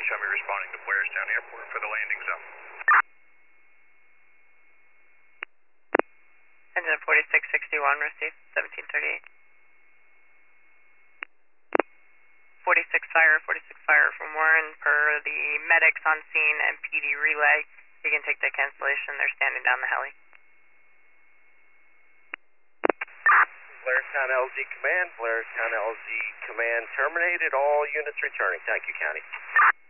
show me responding to Blairstown Airport for the landing zone. Engine 4661, received 1738. 46 fire from Warren per the medics on scene and PD relay. You can take the cancellation, they're standing down the heli. Blairstown LZ Command terminated, all units returning. Thank you, County.